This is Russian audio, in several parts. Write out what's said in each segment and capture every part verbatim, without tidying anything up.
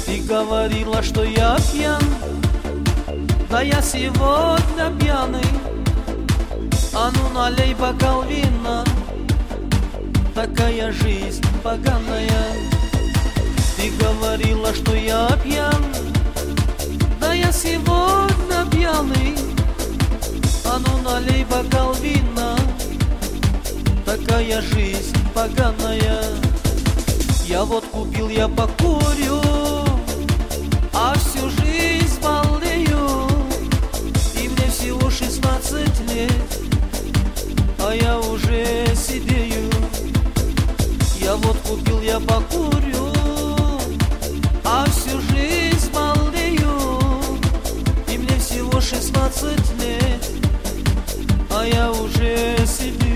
Ты говорила, что я пьян, да я сегодня пьяный. А ну налей бокал вина, такая жизнь поганая. Ты говорила, что я пьян, да я сегодня пьяный. А ну налей бокал вина, такая жизнь поганая. Я вот купил, я покурю, а всю жизнь болею. И мне всего шестнадцать лет, а я уже сидею. Я вот купил, я покурю, а всю жизнь болею. И мне всего шестнадцать лет, а я уже сидею.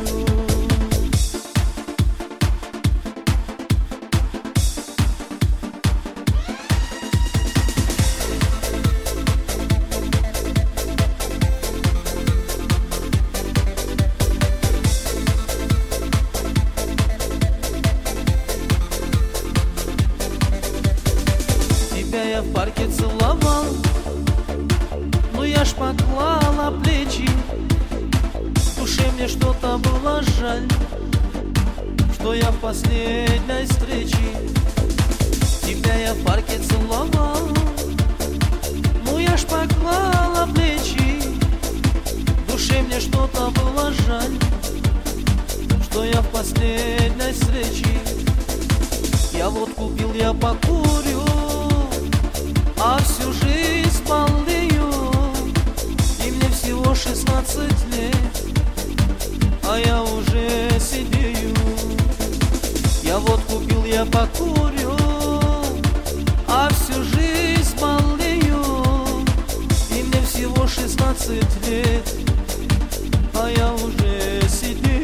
Тебя я в парке целовал, но я ж поклала плечи. В душе мне что-то было жаль, что я в последней встрече. Тебя я в парке целовал, но я ж поклала плечи. В душе мне что-то было жаль, что я в последней встрече. Я вот купил, я покурю, а всю жизнь болею. И мне всего шестнадцать лет, а я уже сидею. Я вот купил, я покурю, а всю жизнь болею. И мне всего шестнадцать лет, а я уже сидею.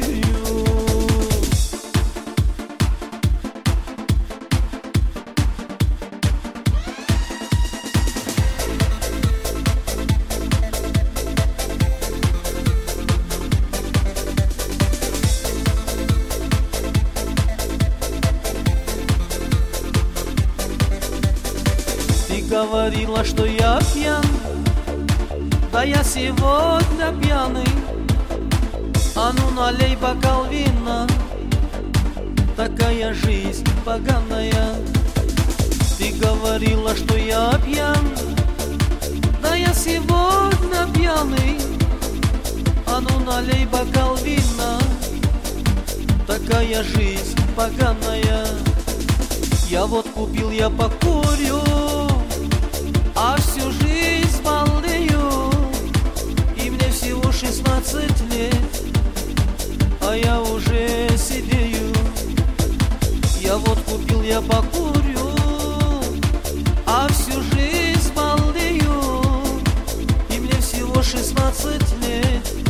Ты говорила, что я пьян, да я сегодня пьяный. А ну налей бокал вина, такая жизнь поганая. Ты говорила, что я пьян, да я сегодня пьяный. А ну налей бокал вина, такая жизнь поганая. Я вот купил, я покурю, а всю жизнь болею. И мне всего шестнадцать лет, а я уже сидею. Я вот купил, я покурю, а всю жизнь болею. И мне всего шестнадцать лет,